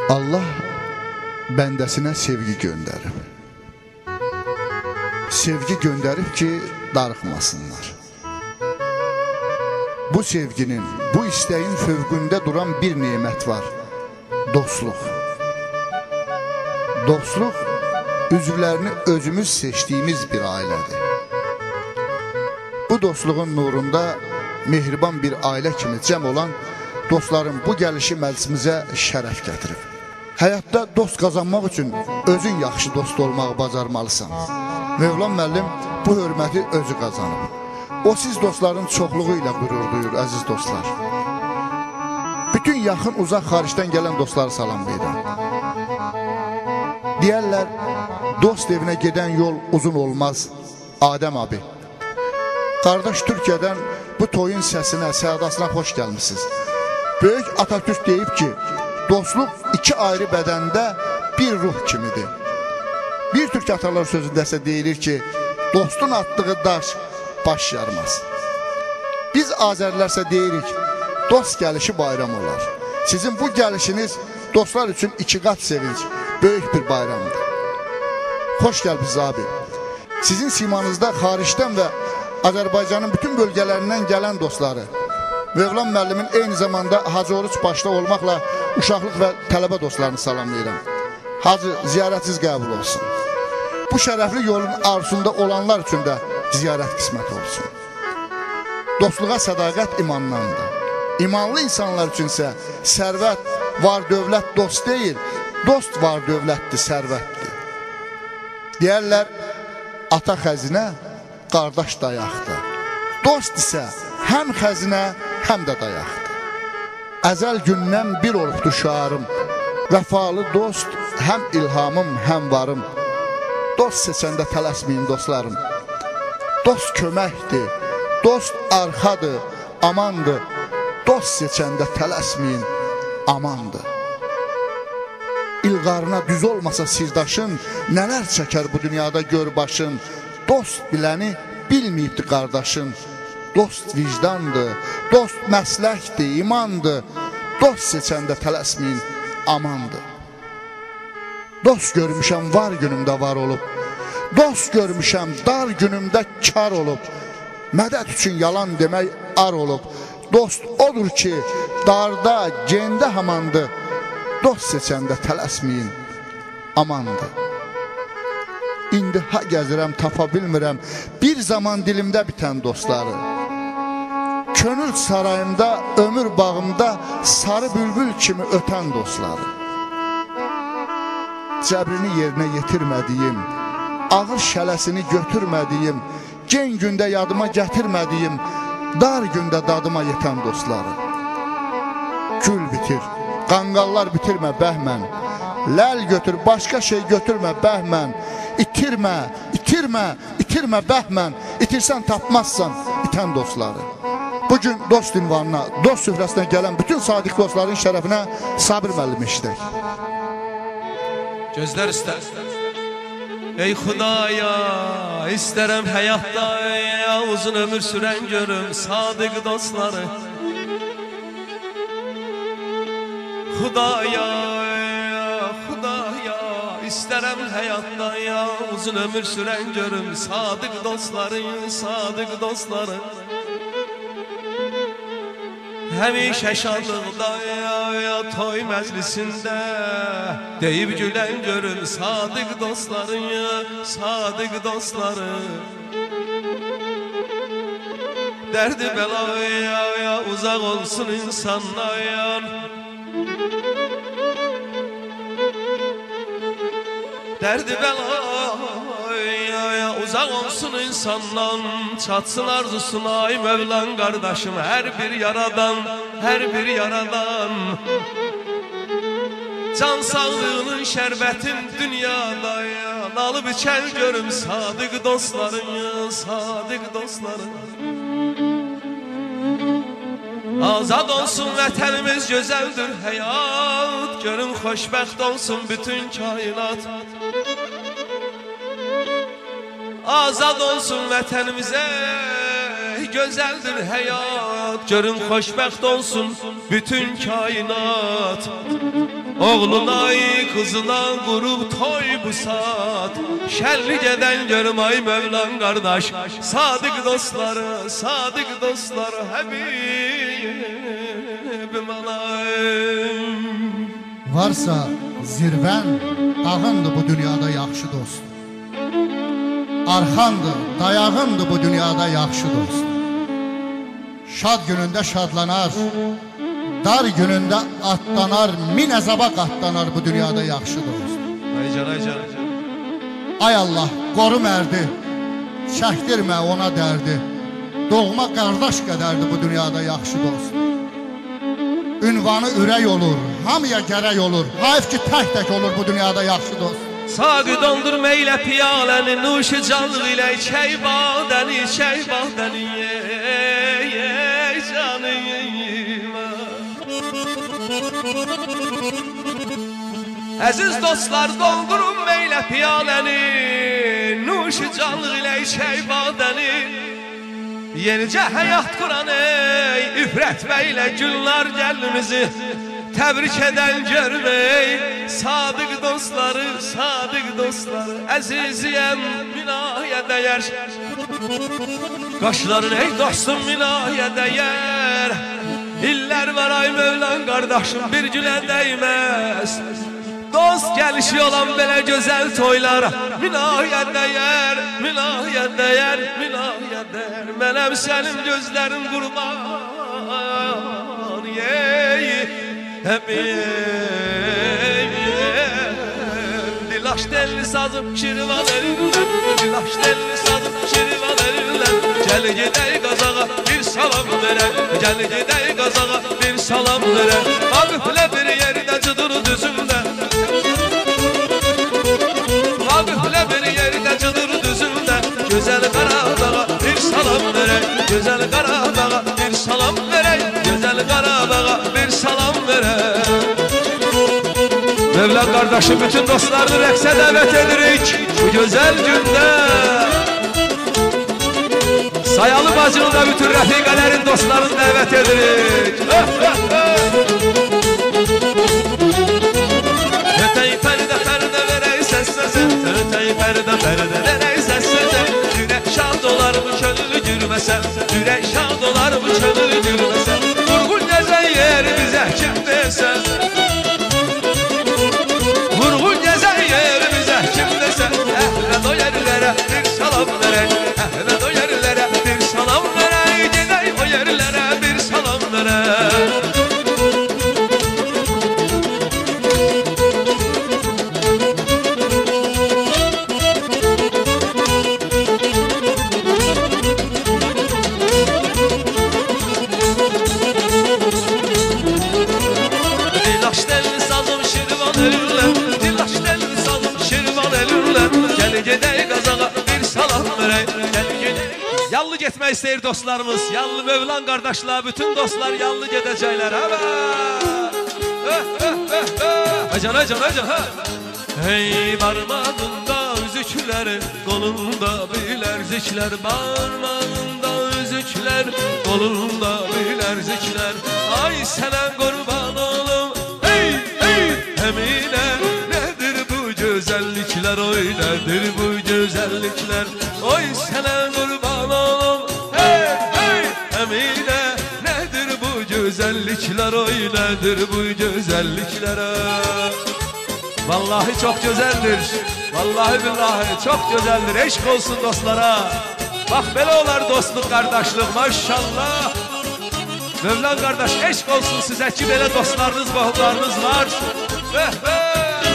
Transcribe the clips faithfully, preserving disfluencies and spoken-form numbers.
Allah bəndəsinə sevgi göndərib. Sevgi göndərib ki, darıxmasınlar. Bu sevginin, bu istəyin fövqündə duran bir nemət var. Dostluq. Dostluq, üzvlərini özümüz seçdiyimiz bir ailədir. Bu dostluğun nurunda mehriban bir ailə kimi cəm olan dostların bu gəlişi məclisimizə şərəf gətirib. Həyatda dost qazanmaq üçün özün yaxşı dost olmağı bacarmalısan. Mövlam müəllim bu hörməti özü qazanıb. O siz dostların çoxluğu ilə qürur duyur, əziz dostlar. Bütün yaxın, uzaq, xaricdən gələn dostları salamlayıram. Deyərlər, dost evinə gedən yol uzun olmaz. Adəm abi, qardaş Türkiyədən bu toyun səsinə, sədasına xoş gəlmişsiniz. Böyük Atatürk deyib ki, dostluq iki ayrı bədəndə bir ruh kimidir. Bir Türk atalar sözündə isə deyilir ki, dostun atdığı daş baş yarmaz. Biz Azərlərsə deyirik, dost gəlişi bayram olar. Sizin bu gəlişiniz dostlar üçün iki qat sevinç, böyük bir bayramdır. Xoş gəlbiniz abi. Sizin simanızda xaricdən və Azərbaycanın bütün bölgələrindən gələn dostları, Mövlam müəllimin eyni zamanda Hacı Oruç başda olmaqla uşaqlıq və tələbə dostlarını salamlayıram. Hacı, ziyarətiniz qəbul olsun. Bu şərəfli yolun arzusunda olanlar üçün də ziyarət qismət olsun. Dostluğa sədaqət imandandır. İmanlı insanlar üçünsə sərvət, var dövlət dost deyil, dost var dövlətdir, sərvətdir. Deyərlər, ata xəzinə, qardaş dayaqdır. Dost isə həm xəzinə, həm də dayaqdır. Əzəl gündən bir olubdur şüarım. Vəfalı dost, həm ilhamım, həm varım. Dost seçəndə tələsməyin dostlarım. Dost köməkdir, dost arxadır, amandır. Dost seçəndə tələsməyin, amandır. İlqarına düz olmasa sirdaşın, nələr çəkər bu dünyada gör başın. Dost biləni bilməyibdir qardaşın. Dost vicdandır, dost məsləkdir, imandır. Dost seçəndə tələsməyin, amandır. Dost görmüşəm var günümdə var olub. Dost görmüşəm dar günümdə kar olub. Mədət üçün yalan demək ar olub. Dost odur ki, darda, gendə hamandır. Dost seçəndə tələsməyin, amandır. İndi ha gəzirəm, tapa bilmirəm bir zaman dilimdə bitən dostları. Könül sarayımda, ömür bağımda sarı bülbül kimi ötən dostları. Cəbrini yerinə yetirmədiyim, ağır şələsini götürmədiyim, gen gündə yadıma gətirmədiyim, dar gündə dadıma yetən dostları. Gül bitir, qanqallar bitirmə bəhmən, ləl götür, başqa şey götürmə bəhmən. İtirmə, itirmə, itirmə bəhmən, itirsən tapmazsan itən dostları. Bugün dost ünvanına, dost süfrəsinə gələn bütün sadiq dostların şərəfinə Sabir müəllim eşidək. Gözlər istər. Ey Xudaya, istərəm həyatda uzun ömür sürən görüm sadiq dostları. Xudaya, Xudaya, istərəm həyatda uzun ömür sürən görüm sadiq dostları, sadiq dostları. Həmişə şadlıqda, toy məclisində deyib gülən görün sadiq dostları, sadiq dostları. Dərdi bəlaya uzaq olsun insanlar. Dərdi bəlaya uzaq olsun insandan. Çatsın arzusuna ay Mövlan qardaşım, hər bir yaradan, hər bir yaradan. Can sağlığının şərbətin dünyada alıb içən görüm sadiq dostların, sadiq dostların. Azad olsun vətənimiz, gözəldir həyat, görün xoşbəxt olsun bütün kainat. Azad olsun vətənimizə, gözəldir həyat, görün xoşbəxt olsun bütün kainat. Oğluna kızına qurub toy bu saat. Şənlik edən görüm ay Mövlan qardaş. Sadık dostları, sadık dostları Həbibim alayım. Varsa zirvən, dağındır bu dünyada yaxşı dost. Arxandır, dayağındır bu dünyada yaxşı dost. Şad günündə şadlanar, dar günündə atlanar, min əzaba qatlanar bu dünyada yaxşı dost. Ay can, ay can, ay can. Ay Allah, qoru mərdi, çəkdirmə ona dərdi. Doğma qardaş qədərdir bu dünyada yaxşı dost. Ünvanı ürək olur, hamıya gərək olur. Hayf ki tək-tək olur bu dünyada yaxşı dost. Sağı doldurma ilə piyaləni, nuşu canlı ilə içək badəni, içək badəni, ey canım. Əziz dostlar, doldurma ilə piyaləni, nuşu canlı ilə içək badəni. Yenicə həyat quran ey, üfrətmə ilə günlər gəlimizi təbrik edən görmək. Sadık dostları, sadık dostları, əziziyəm minaya dəyər. Qaşların ey dostum minaya dəyər. İllər var ay Mövlan qardaşım bir gülə dəyməz. Dost gəlişi olan belə gözəl toylar minaya dəyər, minaya dəyər, minaya dəyər. Mənəm sənin gözlərin qurban, ey həbib. Dilaş telli sazım şirvan elindən, dilaş telli sazım şirvan elindən. Gəl gedək qazağa bir salam verər, gəl gedək qazağa bir salam verər. Vaqiflə bir yerdə cıdır düzündə, vaqiflə bir yerdə cıdır düzündə. Gözəl Qarabağa bir salam verək, gözəl Qarabağa bir salam verək, gözəl Qarabağa bir salam verək. Mövlan qardaşım bütün dostlarını rəqsə dəvət edirik bu gözəl gündə. Sayalı bacını da bütün rəfiqələrin dostlarını dəvət edirik. Ötəy pərdə pərdə verək səs-səsə, ötəy pərdə pərdə verək səs-səsə. Ürək şad olar bu könlü gülməsə, ürək şad olar bu könlü gülməsə. Vurğun gəzən yeri bizə kim desən, vurğun gəzən yeri bizə kim desən. Əhməd o yerlərə bir salam verək, Əhməd o yerlərə bir salam verək. Gedək o yerlərə bir salam verək. Yallı getmək istəyir dostlarımız, yallı Mövlan qardaşlar, bütün dostlar yallı gedəcəklər. Acan, acan, acan. Hey barmağında üzüklər, qolunda bilərziklər. Barmağında üzüklər, qolunda bilərziklər. Ay sənə qurban olum, hey, hey, Əminə. Nədir bu gözəlliklər, oy nədir bu gözəlliklər. Oy sənə qurban olum, hey, hey, Əminə. Nədir bu gözəlliklər, oy nədir bu gözəlliklər. Vallahi çok güzeldir, vallahi billahi çok güzeldir. Eşk olsun dostlara. Bak belə olar dostluk, kardeşlik, maşallah. Mövlan kardeş, eşk olsun size ki belə dostlarınız, qohumlarınız var. Vəh vəh.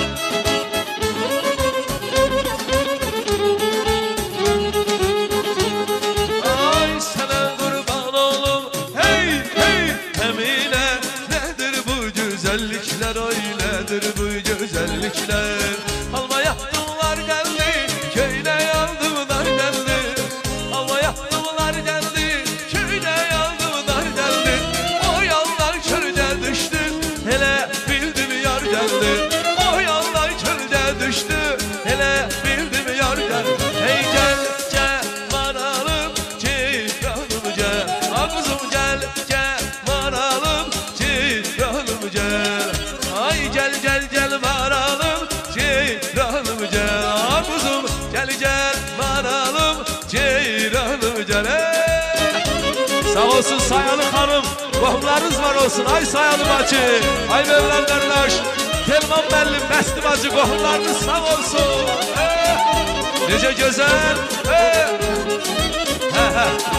Ay sənə qurban olum, hey hey Əminə. Nədir bu güzellikler, oy nədir bu güzellikler. Alma yaptılar geldi, köyde yandılar geldi. Alma yaptılar geldi, köyde yandılar geldi. O yollar körce düştü, hele bildim yar geldi. Gel gel manalım ceyranım gel. Sağ olsun Sayalı hanım, qohumlarınız var olsun. Ay Sayalı bacı, ay Mevlan kardeş, Telman müəllim, Bəsti bacı, qohumlarınız sağ olsun. Necə gözəl. Hə hə.